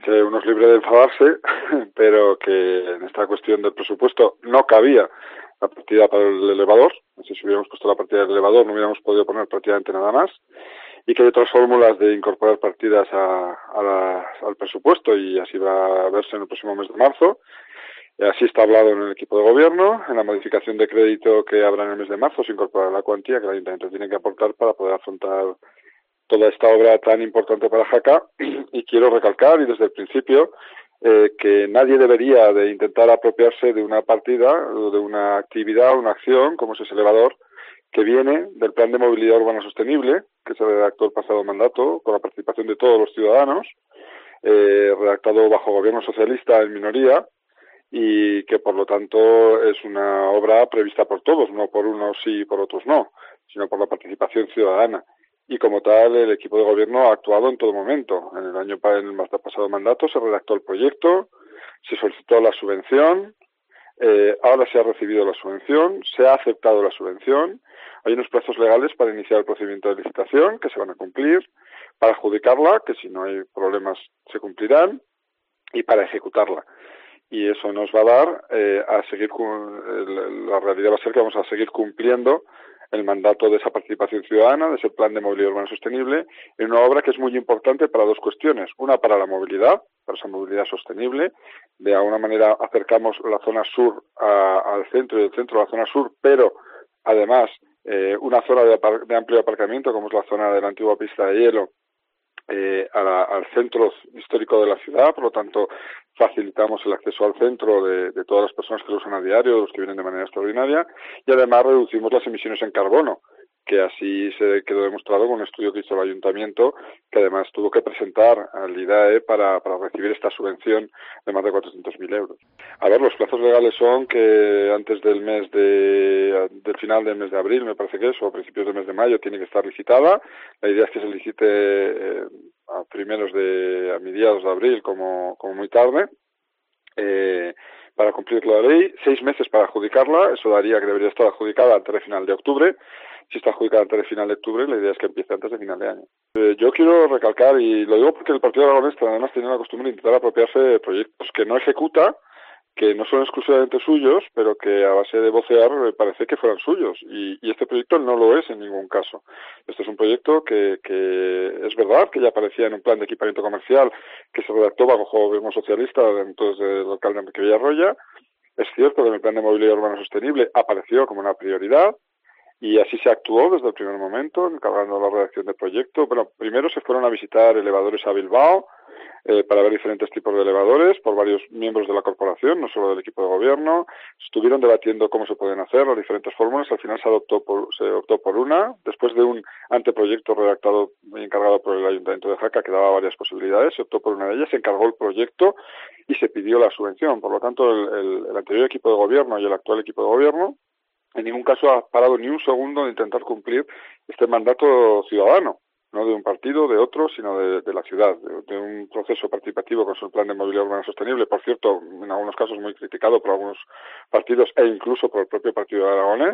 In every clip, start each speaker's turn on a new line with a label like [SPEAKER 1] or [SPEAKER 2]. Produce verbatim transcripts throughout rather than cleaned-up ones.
[SPEAKER 1] Que uno es libre de enfadarse, pero que en esta cuestión del presupuesto no cabía la partida para el elevador. Si hubiéramos puesto la partida del elevador no hubiéramos podido poner prácticamente nada más. Y que hay otras fórmulas de incorporar partidas a, a la, al presupuesto, y así va a verse en el próximo mes de marzo. Así está hablado en el equipo de gobierno. En la modificación de crédito que habrá en el mes de marzo se incorporará la cuantía que el ayuntamiento tiene que aportar para poder afrontar toda esta obra tan importante para Jaca. Y quiero recalcar, y desde el principio, eh, que nadie debería de intentar apropiarse de una partida o de una actividad, una acción, como es ese elevador, que viene del Plan de Movilidad Urbana Sostenible, que se redactó el pasado mandato, con la participación de todos los ciudadanos, eh, redactado bajo gobierno socialista en minoría, y que por lo tanto es una obra prevista por todos, no por unos sí y por otros no, sino por la participación ciudadana. Y como tal, el equipo de gobierno ha actuado en todo momento. En el año en el pasado mandato se redactó el proyecto, se solicitó la subvención, eh, ahora se ha recibido la subvención, se ha aceptado la subvención, hay unos plazos legales para iniciar el procedimiento de licitación que se van a cumplir, para adjudicarla, que si no hay problemas se cumplirán, y para ejecutarla. Y eso nos va a dar eh, a seguir, la realidad va a ser que vamos a seguir cumpliendo el mandato de esa participación ciudadana, de ese plan de movilidad urbana sostenible, en una obra que es muy importante para dos cuestiones. Una, para la movilidad, para esa movilidad sostenible. De alguna manera acercamos la zona sur a, al centro y el centro a la zona sur, pero además eh, una zona de, de amplio aparcamiento, como es la zona de la antigua pista de hielo, Eh, a la, al centro histórico de la ciudad. Por lo tanto, facilitamos el acceso al centro de, de todas las personas que lo usan a diario, de los que vienen de manera extraordinaria, y además reducimos las emisiones en carbono, que así se quedó demostrado con un estudio que hizo el ayuntamiento, que además tuvo que presentar al I D A E para, para recibir esta subvención de más de cuatrocientos mil euros. A ver, los plazos legales son que antes del mes de, del final del mes de abril, me parece que es, o a principios del mes de mayo, tiene que estar licitada. La idea es que se licite eh, a primeros de, a mediados de abril, como, como muy tarde, eh, para cumplir la ley. Seis meses para adjudicarla, eso daría que debería estar adjudicada antes de final de octubre. Si está adjudicada antes de final de octubre, la idea es que empiece antes de final de año. Eh, yo quiero recalcar, y lo digo porque el Partido Aragonés además tiene la costumbre de intentar apropiarse de proyectos que no ejecuta, que no son exclusivamente suyos, pero que a base de vocear parece que fueran suyos. Y, y este proyecto no lo es en ningún caso. Este es un proyecto que, que es verdad que ya aparecía en un plan de equipamiento comercial que se redactó bajo gobierno socialista, entonces del alcalde Enrique Villarroya. Es cierto que en el plan de movilidad urbana sostenible apareció como una prioridad, y así se actuó desde el primer momento, encargando la redacción del proyecto. Bueno, primero se fueron a visitar elevadores a Bilbao, eh, para ver diferentes tipos de elevadores por varios miembros de la corporación, no solo del equipo de gobierno. Estuvieron debatiendo cómo se pueden hacer las diferentes fórmulas. Al final se adoptó por, se optó por una, después de un anteproyecto redactado y encargado por el Ayuntamiento de Jaca, que daba varias posibilidades. Se optó por una de ellas, se encargó el proyecto y se pidió la subvención. Por lo tanto, el, el, el anterior equipo de gobierno y el actual equipo de gobierno en ningún caso ha parado ni un segundo de intentar cumplir este mandato ciudadano, no de un partido, de otro, sino de, de la ciudad, de, de un proceso participativo con su plan de movilidad urbana sostenible, por cierto, en algunos casos muy criticado por algunos partidos e incluso por el propio Partido de Aragonés,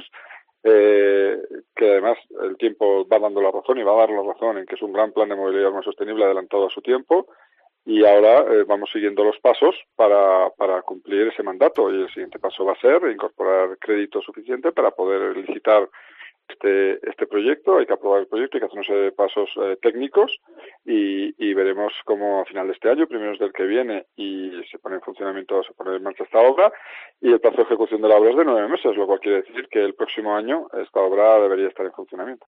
[SPEAKER 1] eh, que además el tiempo va dando la razón y va a dar la razón en que es un gran plan de movilidad urbana sostenible adelantado a su tiempo. Y ahora eh, vamos siguiendo los pasos para, para cumplir ese mandato, y el siguiente paso va a ser incorporar crédito suficiente para poder licitar este, este proyecto. Hay que aprobar el proyecto, hay que hacer una serie de pasos eh, técnicos, y, y veremos cómo a final de este año, primeros del que viene, y se pone en funcionamiento, se pone en marcha esta obra, y el plazo de ejecución de la obra es de nueve meses, lo cual quiere decir que el próximo año esta obra debería estar en funcionamiento.